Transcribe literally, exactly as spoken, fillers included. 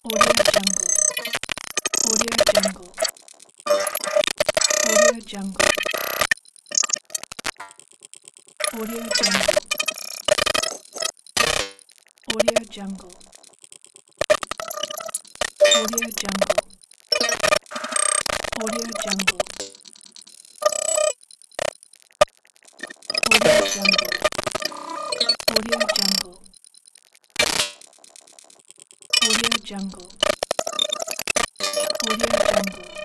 Audio Jungle. Audio Jungle. Audio Jungle. Audio Jungle. Audio Jungle. Audio Jungle. Audio Jungle. Audio Jungle. Audio Jungle. Audio Jungle. Audio Jungle.